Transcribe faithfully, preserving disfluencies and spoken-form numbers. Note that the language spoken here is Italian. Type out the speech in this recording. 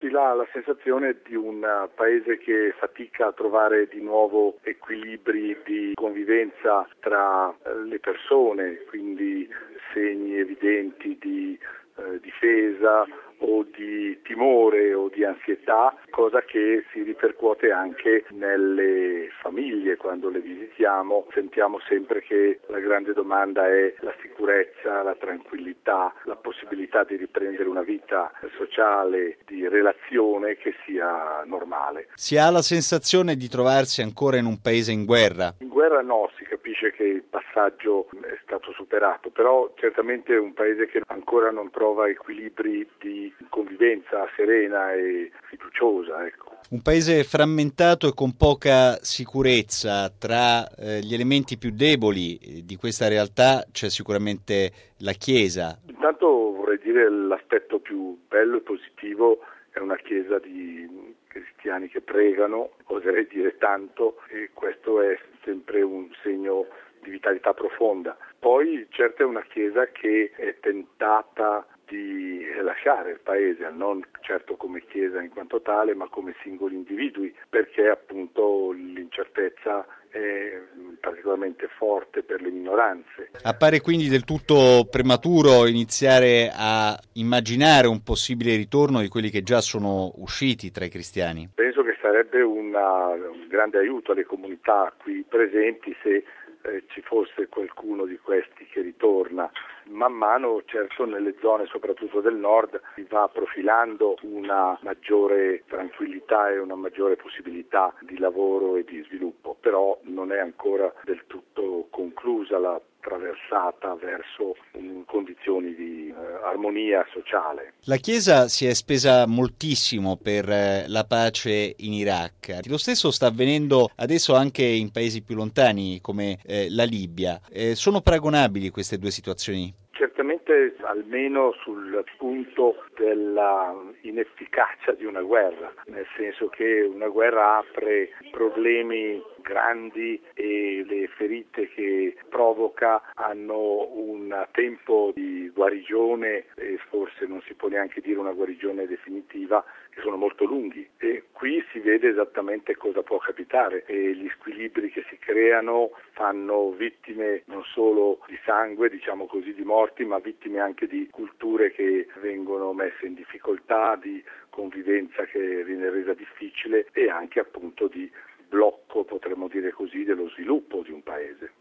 Si ha la sensazione di un paese che fatica a trovare di nuovo equilibri di convivenza tra le persone, quindi segni evidenti di eh, difesa o di timore o di ansietà, cosa che si ripercuote anche nelle famiglie. Quando le visitiamo sentiamo sempre che la grande domanda è la sicurezza, la tranquillità, la possibilità di riprendere una vita sociale, di relazione che sia normale. Si ha la sensazione di trovarsi ancora in un paese in guerra? In guerra no, si capisce che il passaggio è stato superato, però certamente è un paese che ancora non trova equilibri di convivenza serena e fiduciosa, ecco. Un paese frammentato e con poca sicurezza. Tra eh, gli elementi più deboli di questa realtà c'è sicuramente la Chiesa. Intanto vorrei dire l'aspetto più bello e positivo è una Chiesa di cristiani che pregano, oserei dire tanto, e questo è sempre un segno di vitalità profonda. Poi certo è una Chiesa che è tentata di lasciare il paese, non certo come Chiesa in quanto tale, ma come singoli individui, perché appunto l'incertezza è particolarmente forte per le minoranze. Appare quindi del tutto prematuro iniziare a immaginare un possibile ritorno di quelli che già sono usciti tra i cristiani. Penso che sarebbe una, un grande aiuto alle comunità qui presenti se eh, ci fosse qualcuno di questi che ritorna. Man mano, certo, nelle zone soprattutto del nord si va profilando una maggiore tranquillità e una maggiore possibilità di lavoro e di sviluppo, però non è ancora del tutto conclusa la traversata verso um, condizioni di uh, armonia sociale. La Chiesa si è spesa moltissimo per eh, la pace in Iraq. Lo stesso sta avvenendo adesso anche in paesi più lontani come eh, la Libia. Eh, sono paragonabili queste due situazioni? Certamente, almeno sul punto della inefficacia di una guerra, nel senso che una guerra apre problemi grandi e le ferite che provoca hanno un tempo di guarigione e forse non si può neanche dire una guarigione definitiva, che sono molto lunghi, e qui si vede esattamente cosa può capitare e gli squilibri che si creano fanno vittime non solo di sangue, diciamo così, di morti, ma vittime anche di culture che vengono messe in difficoltà, di convivenza che viene resa difficile e anche appunto di blocco, potremmo dire così, dello sviluppo di un paese.